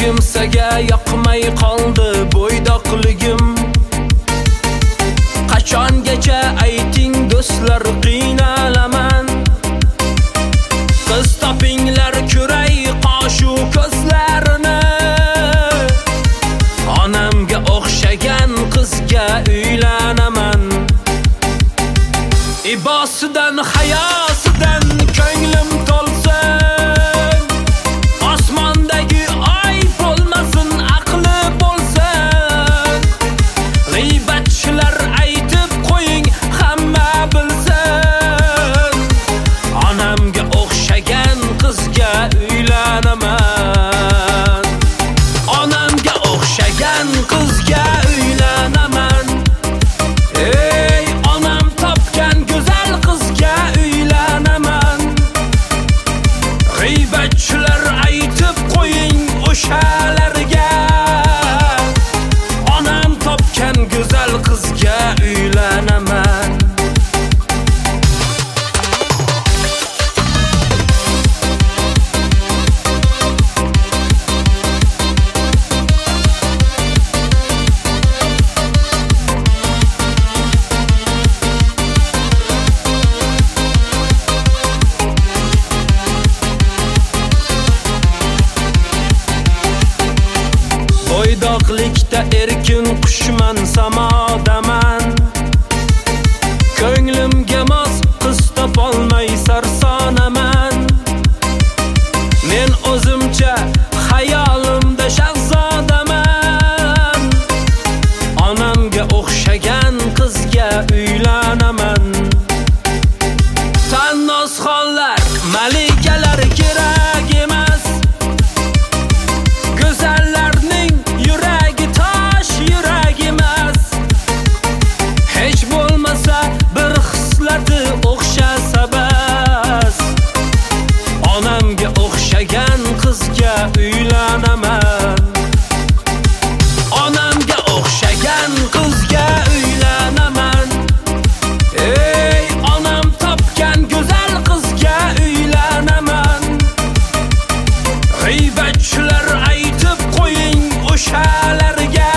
kimsaga yoqmay qoldi bo'ydoqligim. Qachongacha ayting do'stlar qiynalaman. Qiz topinglar ko'ray qoshu ko'zlarini. Onamga o'xshagan qizga uylanaman. Ibosidan hayosidan ko'nglim to'lsin. Osmondagi oy bo'lmasin, aqli bo'lsin. G'iybatchilar aytib qo'ying, hamma bilsin. Onamga o'xshagan qizga uylanaman. Onamga o'xshagan qizga uylanaman. Ey onam topgan go'zal qizga uylanaman. G'iybatchilar aytib qo'ying o'shalarga. Onam topgan go'zal qizga uylanaman. Bo'ydoqlikda erkin qushman, samodaman. Ko'nglimga mos qiz topolmay sarsonaman. Men o'zimcha xayolimda shahzodaman. Onamga o'xshagan qizga uylanaman. Tannozxonlar, malikalar kerak emas. Go'zallarning yuragi tosh yurak emas. Hech bo'lmasa bir xislati o'xshasa bas. Onamga o'xshagan qizga uylanaman. Onamga o'xshagan qizga uylanaman. Ey onam topgan go'zal qizga uylanaman. G'iybatchilar aytib qo'ying o'shalarga.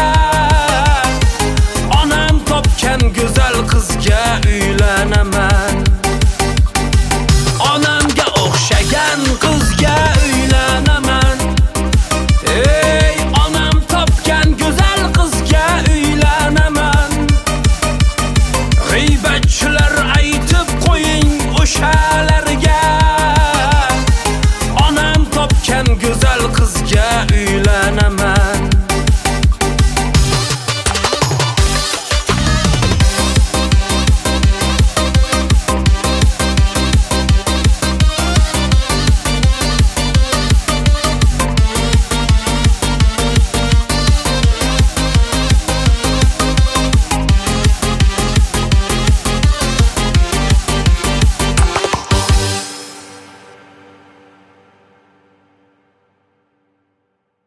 Onam topgan go'zal qizga uylanaman. Onamga o'xshagan qizga uylanaman. Ey onam topgan go'zal qizga uylanaman. G'iybatchilar aytib qo'ying o'shalarga.